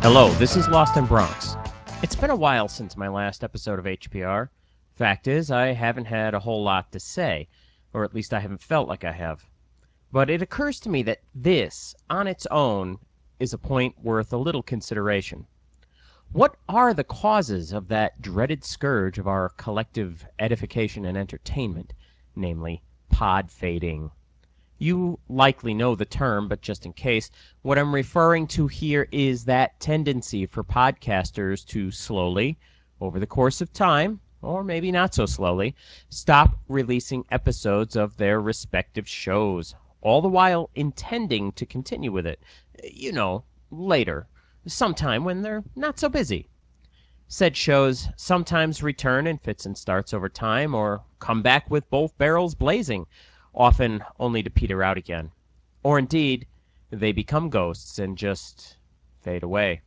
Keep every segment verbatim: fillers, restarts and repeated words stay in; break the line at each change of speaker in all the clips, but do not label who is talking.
Hello, this is Lost in Bronx. It's been a while since my last episode of H P R. Fact is, I haven't had a whole lot to say, or at least I haven't felt like I have. But it occurs to me that this, on its own, is a point worth a little consideration. What are the causes of that dreaded scourge of our collective edification and entertainment, namely pod fading? You likely know the term, but just in case, what I'm referring to here is that tendency for podcasters to slowly, over the course of time, or maybe not so slowly, stop releasing episodes of their respective shows, all the while intending to continue with it, you know, later, sometime when they're not so busy. Said shows sometimes return in fits and starts over time, or come back with both barrels blazing, often only to peter out again. Or indeed, they become ghosts and just fade away.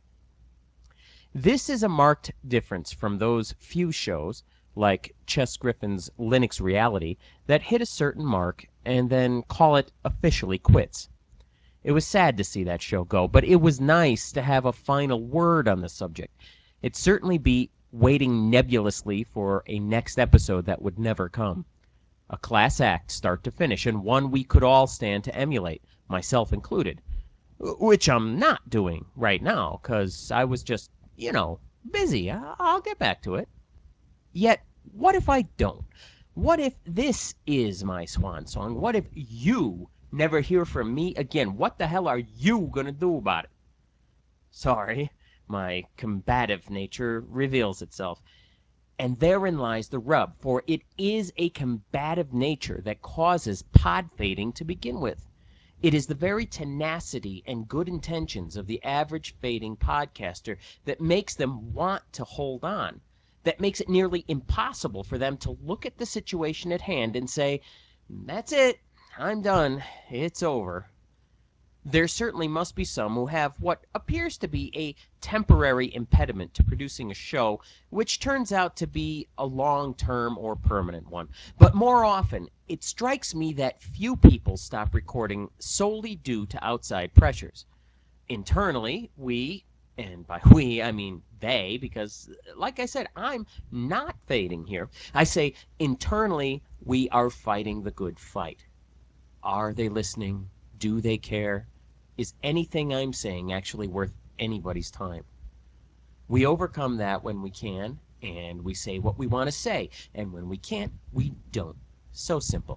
This is a marked difference from those few shows, like Chess Griffin's Linux Reality, that hit a certain mark and then call it officially quits. It was sad to see that show go, but it was nice to have a final word on the subject. It'd certainly be waiting nebulously for a next episode that would never come. A class act, start to finish, and one we could all stand to emulate, myself included. Which I'm not doing right now, because I was just, you know, busy. I'll get back to it. Yet, what if I don't? What if this is my swan song? What if you never hear from me again? What the hell are you going to do about it? Sorry, my combative nature reveals itself. And therein lies the rub, for it is a combative nature that causes pod fading to begin with. It is the very tenacity and good intentions of the average fading podcaster that makes them want to hold on, that makes it nearly impossible for them to look at the situation at hand and say, "That's it, I'm done, it's over." There certainly must be some who have what appears to be a temporary impediment to producing a show, which turns out to be a long-term or permanent one. But more often, it strikes me that few people stop recording solely due to outside pressures. Internally, we, and by we I mean they, because like I said, I'm not fading here. I say internally, we are fighting the good fight. Are they listening? Do they care? Is anything I'm saying actually worth anybody's time? We overcome that when we can, and we say what we want to say, and when we can't, we don't. So simple.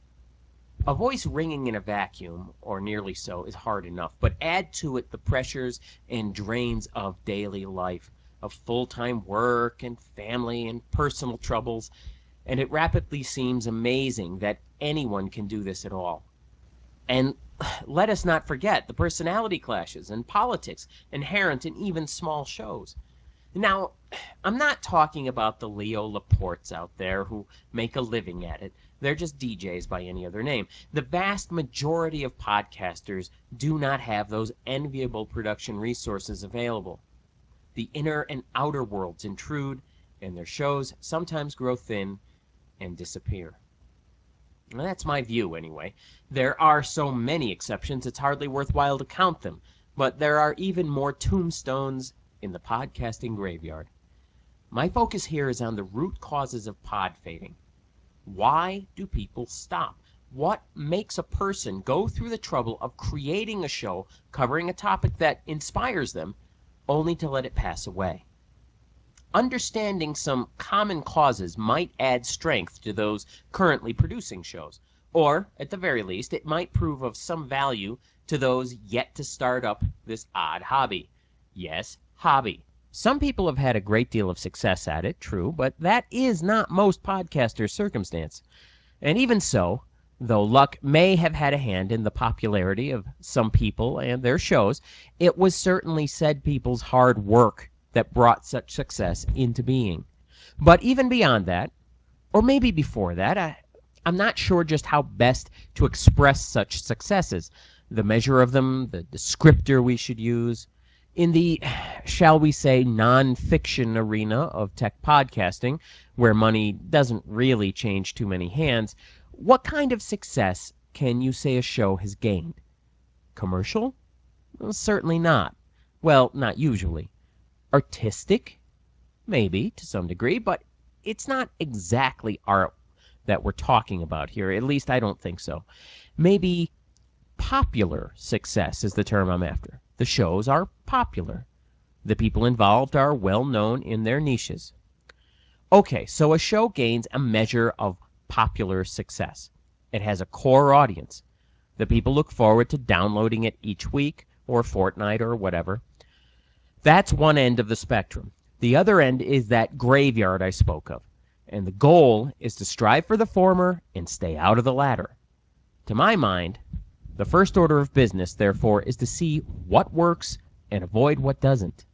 A voice ringing in a vacuum, or nearly so, is hard enough, but add to it the pressures and drains of daily life, of full-time work and family and personal troubles, and it rapidly seems amazing that anyone can do this at all. And let us not forget the personality clashes and politics inherent in even small shows. Now, I'm not talking about the Leo Laportes out there who make a living at it. They're just D Js by any other name. The vast majority of podcasters do not have those enviable production resources available. The inner and outer worlds intrude, and their shows sometimes grow thin and disappear. Well, that's my view, anyway. There are so many exceptions, it's hardly worthwhile to count them. But there are even more tombstones in the podcasting graveyard. My focus here is on the root causes of pod fading. Why do people stop? What makes a person go through the trouble of creating a show covering a topic that inspires them, only to let it pass away? Understanding some common causes might add strength to those currently producing shows, or, at the very least, it might prove of some value to those yet to start up this odd hobby. Yes, hobby. Some people have had a great deal of success at it, true, but that is not most podcasters' circumstance. And even so, though luck may have had a hand in the popularity of some people and their shows, it was certainly said people's hard work that brought such success into being. But even beyond that, or maybe before that, I, I'm not sure just how best to express such successes, the measure of them, the descriptor we should use. In the, shall we say, non-fiction arena of tech podcasting, where money doesn't really change too many hands, what kind of success can you say a show has gained? Commercial? Well, certainly not. Well, not usually. Artistic? Maybe, to some degree, but it's not exactly art that we're talking about here. At least I don't think so. Maybe popular success is the term I'm after. The shows are popular. The people involved are well known in their niches. Okay, so a show gains a measure of popular success. It has a core audience. The people look forward to downloading it each week or fortnight or whatever. That's one end of the spectrum. The other end is that graveyard I spoke of. And the goal is to strive for the former and stay out of the latter. To my mind, the first order of business, therefore, is to see what works and avoid what doesn't.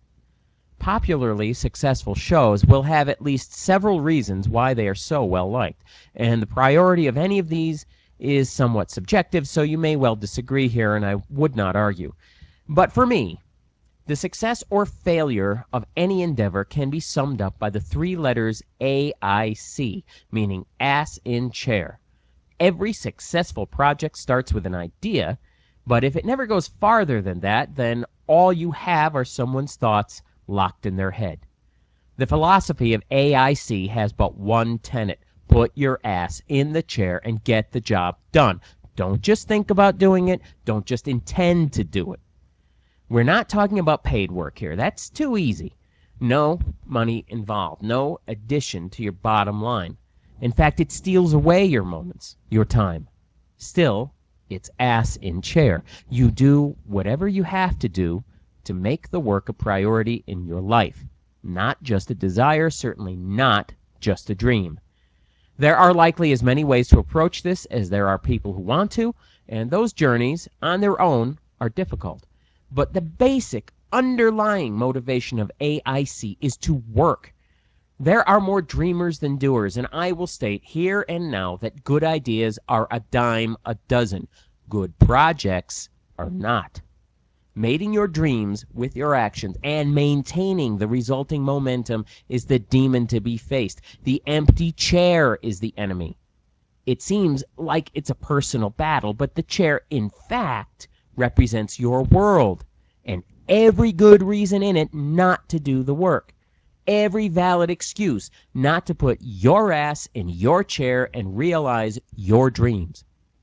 Popularly successful shows will have at least several reasons why they are so well liked, and the priority of any of these is somewhat subjective, so you may well disagree here, and I would not argue. But for me, the success or failure of any endeavor can be summed up by the three letters A I C, meaning ass in chair. Every successful project starts with an idea, but if it never goes farther than that, then all you have are someone's thoughts locked in their head. The philosophy of A I C has but one tenet: put your ass in the chair and get the job done. Don't just think about doing it. Don't just intend to do it. We're not talking about paid work here. That's too easy. No money involved. No addition to your bottom line. In fact, it steals away your moments, your time. Still, it's ass in chair. You do whatever you have to do to make the work a priority in your life. Not just a desire, certainly not just a dream. There are likely as many ways to approach this as there are people who want to, and those journeys, on their own, are difficult. But the basic underlying motivation of A I C is to work. There are more dreamers than doers, and I will state here and now that good ideas are a dime a dozen. Good projects are not. Mating your dreams with your actions and maintaining the resulting momentum is the demon to be faced. The empty chair is the enemy. It seems like it's a personal battle, but the chair, in fact, represents your world and every good reason in it not to do the work. Every valid excuse not to put your ass in your chair and realize your dreams.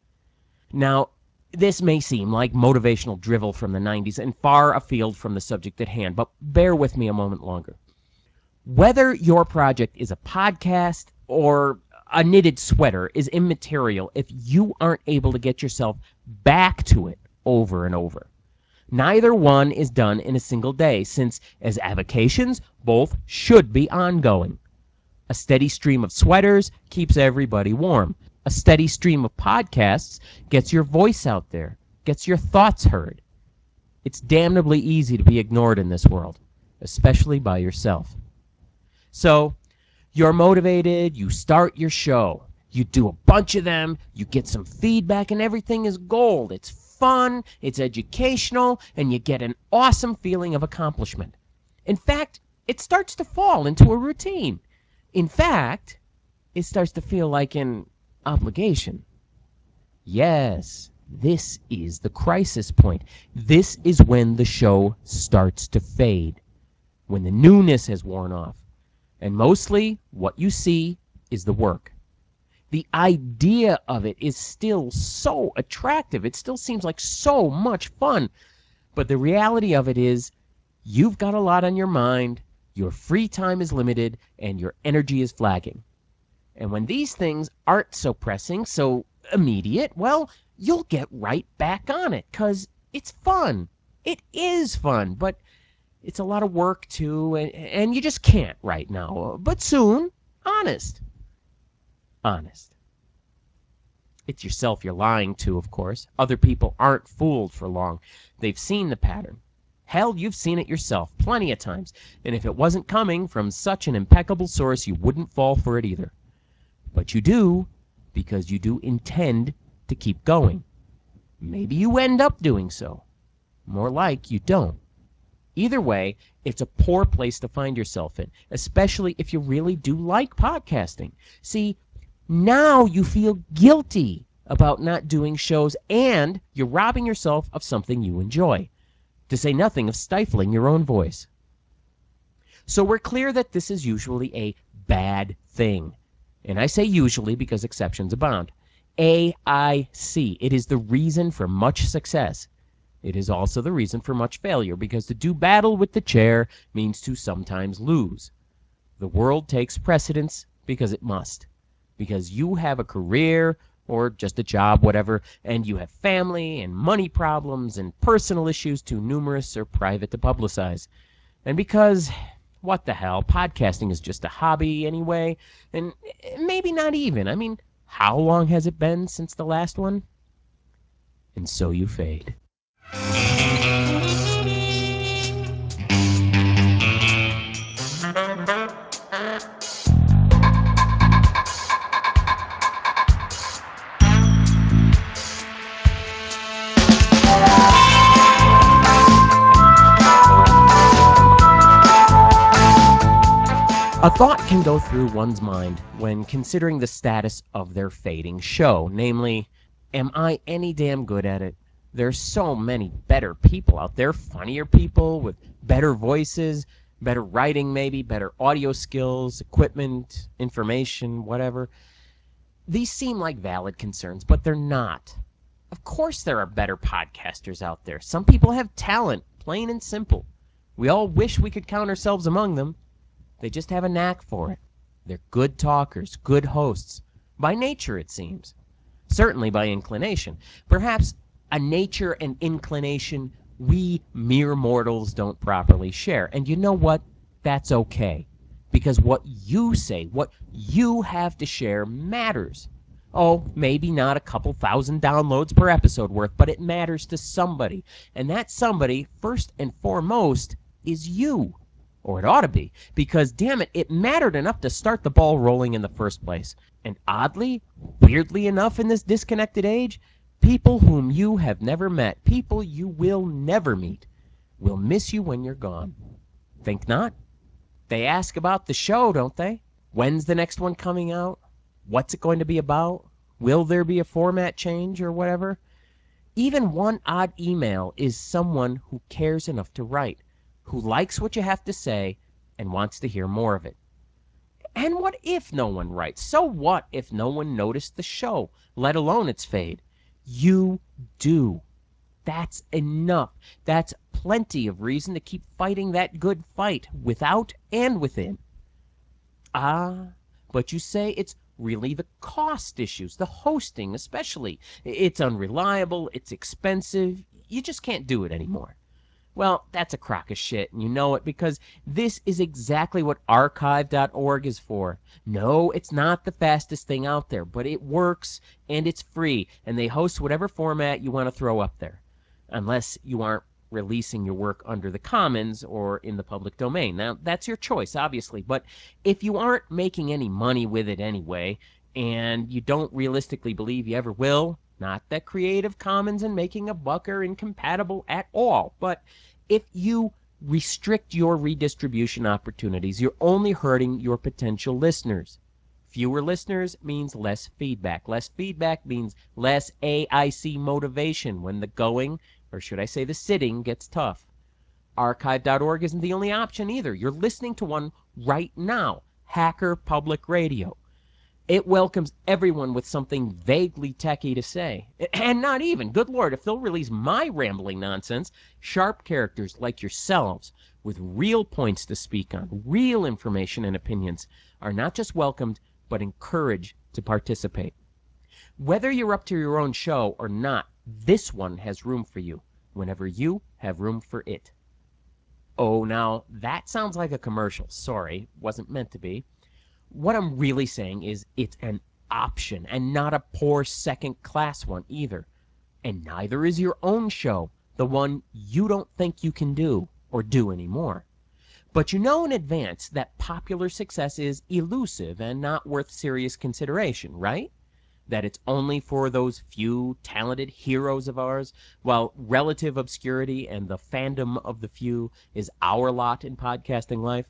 Now, this may seem like motivational drivel from the nineties and far afield from the subject at hand, but bear with me a moment longer. Whether your project is a podcast or a knitted sweater is immaterial if you aren't able to get yourself back to it over and over. Neither one is done in a single day, since as avocations, both should be ongoing. A steady stream of sweaters keeps everybody warm. A steady stream of podcasts gets your voice out there, gets your thoughts heard. It's damnably easy to be ignored in this world, especially by yourself. So, you're motivated, you start your show, you do a bunch of them, you get some feedback, and everything is gold. It's fun, it's educational, and you get an awesome feeling of accomplishment. In fact, it starts to fall into a routine. In fact, it starts to feel like an obligation. Yes, this is the crisis point. This is when the show starts to fade, when the newness has worn off. And mostly, what you see is the work. The idea of it is still so attractive. It still seems like so much fun. But the reality of it is, you've got a lot on your mind, your free time is limited, and your energy is flagging. And when these things aren't so pressing, so immediate, well, you'll get right back on it, because it's fun. It is fun, but it's a lot of work, too, and, and you just can't right now. But soon, honest. Honest. It's yourself you're lying to, of course. Other people aren't fooled for long. They've seen the pattern. Hell, you've seen it yourself plenty of times, and if it wasn't coming from such an impeccable source, you wouldn't fall for it either. But you do, because you do intend to keep going. Maybe you end up doing so. More like you don't. Either way, it's a poor place to find yourself in, especially if you really do like podcasting. See, now you feel guilty about not doing shows, and you're robbing yourself of something you enjoy. to say nothing of stifling your own voice. So we're clear that this is usually a bad thing. And I say usually because exceptions abound. A I C. It is the reason for much success. It is also the reason for much failure, because to do battle with the chair means to sometimes lose. The world takes precedence because it must. Because you have a career or just a job, whatever, and you have family and money problems and personal issues too numerous or private to publicize. And because, what the hell, podcasting is just a hobby anyway, and maybe not even. I mean, how long has it been since the last one? And so you fade. A thought can go through one's mind when considering the status of their fading show, namely, am I any damn good at it? There's so many better people out there, funnier people with better voices, better writing maybe, better audio skills, equipment, information, whatever. These seem like valid concerns, but they're not. Of course there are better podcasters out there. Some people have talent, plain and simple. We all wish we could count ourselves among them. They just have a knack for it. They're good talkers, good hosts. By nature, it seems. Certainly by inclination. Perhaps a nature and inclination we mere mortals don't properly share. And you know what? That's okay. Because what you say, what you have to share matters. Oh, maybe not a couple thousand downloads per episode worth, but it matters to somebody. And that somebody, first and foremost, is you. Or it ought to be, because damn it, it mattered enough to start the ball rolling in the first place. And oddly, weirdly enough in this disconnected age, people whom you have never met, people you will never meet, will miss you when you're gone. Think not? They ask about the show, don't they? When's the next one coming out? What's it going to be about? Will there be a format change or whatever? Even one odd email is someone who cares enough to write, who likes what you have to say and wants to hear more of it. And what if no one writes? So what if no one noticed the show, let alone its fade? You do. That's enough. That's plenty of reason to keep fighting that good fight, without and within. Ah, but you say it's really the cost issues, the hosting especially. It's unreliable, it's expensive, you just can't do it anymore. Well, that's a crock of shit, and you know it, because this is exactly what archive dot org is for. No, it's not the fastest thing out there, but it works, and it's free, and they host whatever format you want to throw up there, unless you aren't releasing your work under the commons or in the public domain. Now, that's your choice, obviously, but if you aren't making any money with it anyway, and you don't realistically believe you ever will, not that Creative Commons and making a buck are incompatible at all, but if you restrict your redistribution opportunities, you're only hurting your potential listeners. Fewer listeners means less feedback. Less feedback means less A I C motivation when the going, or should I say the sitting, gets tough. archive dot org isn't the only option either. You're listening to one right now, Hacker Public Radio. It welcomes everyone with something vaguely techy to say. And not even, good Lord, if they'll release my rambling nonsense, sharp characters like yourselves with real points to speak on, real information and opinions, are not just welcomed, but encouraged to participate. Whether you're up to your own show or not, this one has room for you, whenever you have room for it. Oh, now, that sounds like a commercial. Sorry, wasn't meant to be. What I'm really saying is it's an option, and not a poor second-class one either. And neither is your own show, the one you don't think you can do or do anymore. But you know in advance that popular success is elusive and not worth serious consideration, right? That it's only for those few talented heroes of ours, while relative obscurity and the fandom of the few is our lot in podcasting life.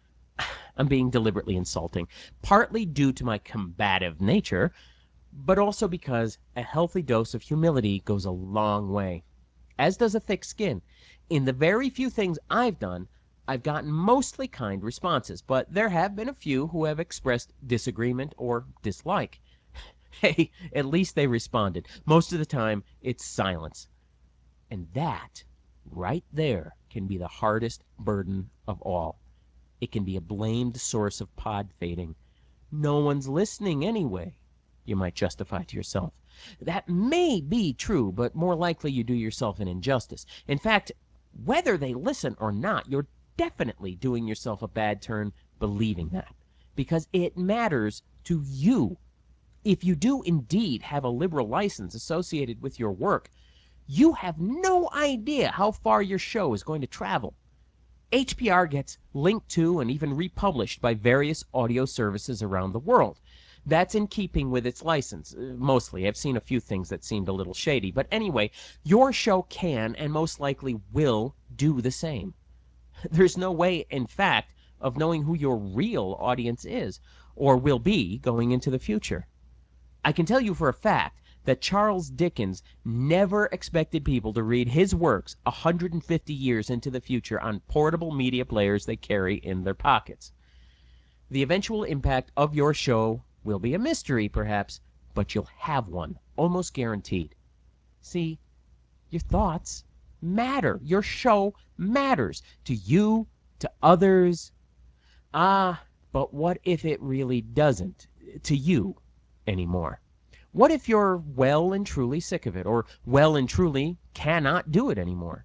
I'm being deliberately insulting, partly due to my combative nature, but also because a healthy dose of humility goes a long way. as does a thick skin. In the very few things I've done, I've gotten mostly kind responses, but there have been a few who have expressed disagreement or dislike. Hey, at least they responded. Most of the time, it's silence. And that, right there, can be the hardest burden of all. It can be a blamed source of pod fading. No one's listening anyway, you might justify to yourself. That may be true, but more likely you do yourself an injustice. In fact, whether they listen or not, you're definitely doing yourself a bad turn believing that, because it matters to you. If you do indeed have a liberal license associated with your work, you have no idea how far your show is going to travel. H P R gets linked to and even republished by various audio services around the world. That's in keeping with its license, mostly. I've seen a few things that seemed a little shady. But anyway, your show can and most likely will do the same. There's no way, in fact, of knowing who your real audience is or will be going into the future. I can tell you for a fact that Charles Dickens never expected people to read his works one hundred fifty years into the future on portable media players they carry in their pockets. The eventual impact of your show will be a mystery, perhaps, but you'll have one, almost guaranteed. See, your thoughts matter. Your show matters to you, to others. Ah, but what if it really doesn't to you anymore? What if you're well and truly sick of it, or well and truly cannot do it anymore?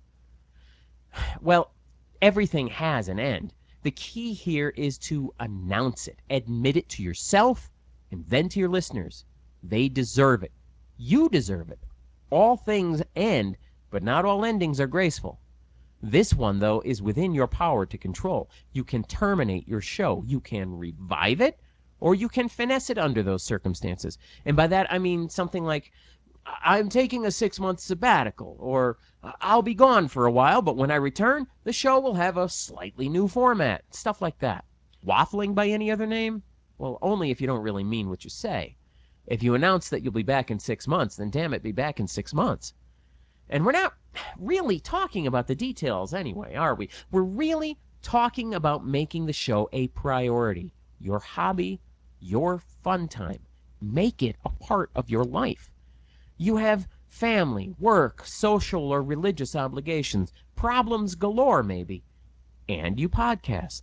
Well, everything has an end. The key here is to announce it, admit it to yourself, and then to your listeners. They deserve it. You deserve it. All things end, but not all endings are graceful. This one, though, is within your power to control. You can terminate your show. You can revive it, or you can finesse it under those circumstances. And by that, I mean something like, I'm taking a six-month sabbatical, or I'll be gone for a while, but when I return, the show will have a slightly new format, stuff like that. Waffling by any other name? Well, only if you don't really mean what you say. If you announce that you'll be back in six months, then damn it, be back in six months. And we're not really talking about the details anyway, are we? We're really talking about making the show a priority. Your hobby, your fun time. Make it a part of your life. You have family, work, social or religious obligations, problems galore maybe, and you podcast.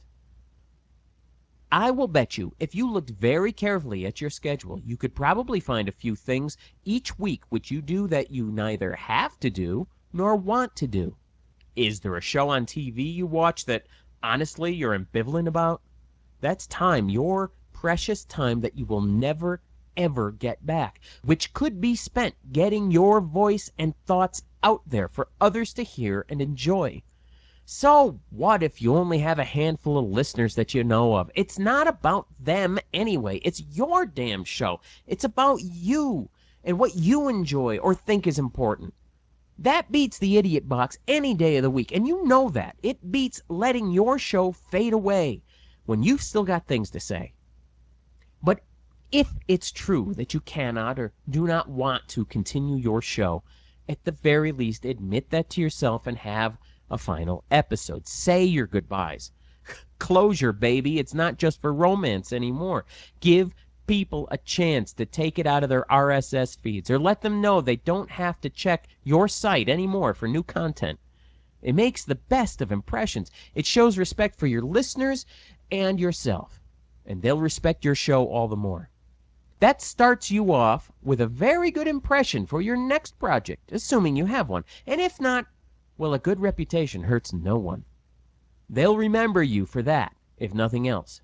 I will bet you, if you looked very carefully at your schedule, you could probably find a few things each week which you do that you neither have to do nor want to do. Is there a show on T V you watch that, honestly, you're ambivalent about? That's time, your precious time that you will never, ever get back, which could be spent getting your voice and thoughts out there for others to hear and enjoy. So what if you only have a handful of listeners that you know of? It's not about them anyway. It's your damn show. It's about you and what you enjoy or think is important. That beats the idiot box any day of the week, and you know that. It beats letting your show fade away when you've still got things to say. But if it's true that you cannot or do not want to continue your show, at the very least admit that to yourself and have a final episode. Say your goodbyes. Closure, baby. It's not just for romance anymore. Give people a chance to take it out of their R S S feeds, or let them know they don't have to check your site anymore for new content. It makes the best of impressions. It shows respect for your listeners and yourself, and they'll respect your show all the more. That starts you off with a very good impression for your next project, assuming you have one. And if not, well, a good reputation hurts no one. They'll remember you for that, if nothing else.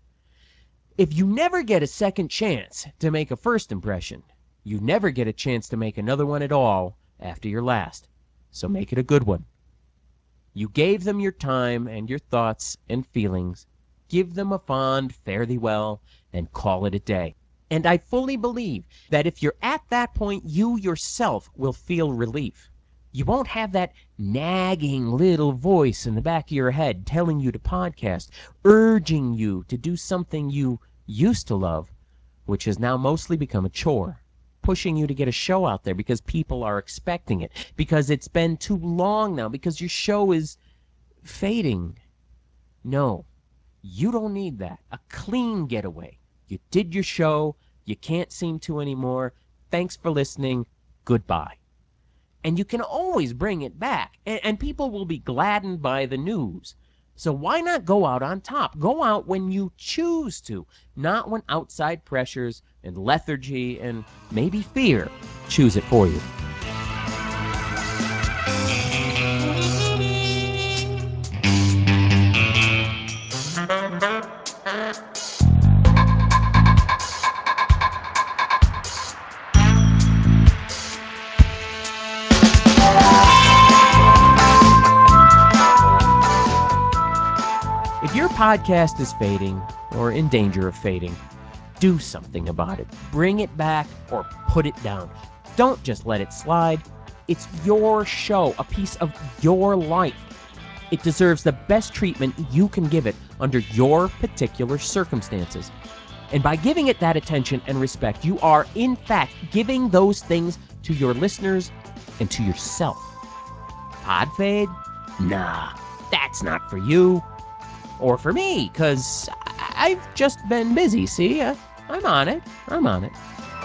If you never get a second chance to make a first impression, you never get a chance to make another one at all after your last. So make it a good one. You gave them your time and your thoughts and feelings. Give them a fond fare thee well and call it a day. And I fully believe that if you're at that point, you yourself will feel relief. You won't have that nagging little voice in the back of your head telling you to podcast, urging you to do something you used to love, which has now mostly become a chore. pushing you to get a show out there because people are expecting it, because it's been too long now, because your show is fading. No, you don't need that. A clean getaway. You did your show. You can't seem to anymore. Thanks for listening. Goodbye. And you can always bring it back, and, and people will be gladdened by the news. So why not go out on top? Go out when you choose to, not when outside pressures and lethargy and maybe fear choose it for you. If your podcast is fading or in danger of fading, do something about it. Bring it back or put it down. Don't just let it slide. It's your show, a piece of your life. It deserves the best treatment you can give it under your particular circumstances. And by giving it that attention and respect, you are, in fact, giving those things to your listeners and to yourself. Pod fade? Nah, that's not for you. Or for me, because I've just been busy, see? Uh, I'm on it. I'm on it.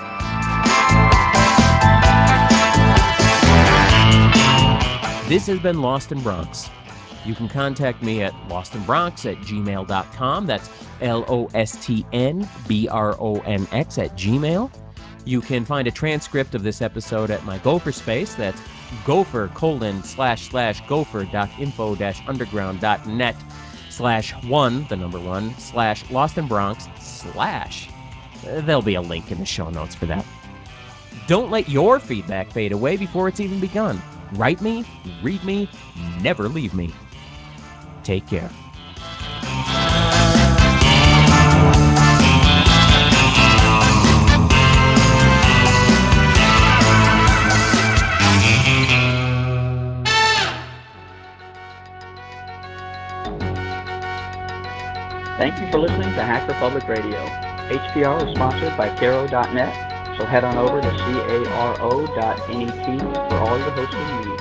This has been Lost in Bronx. You can contact me at lostinbronx at gmail dot com. That's L O S T N B R O N X at Gmail. You can find a transcript of this episode at my Gopher space. That's gopher colon slash slash gopher dot info dash underground dot net slash one, the number one, slash Lost in Bronx slash. There'll be a link in the show notes for that. Don't let your feedback fade away before it's even begun. Write me, read me, never leave me. Take care.
Thank you for listening to Hacker Public Radio. H P R is sponsored by Caro dot net, so head on over to caro dot net for all your hosting needs.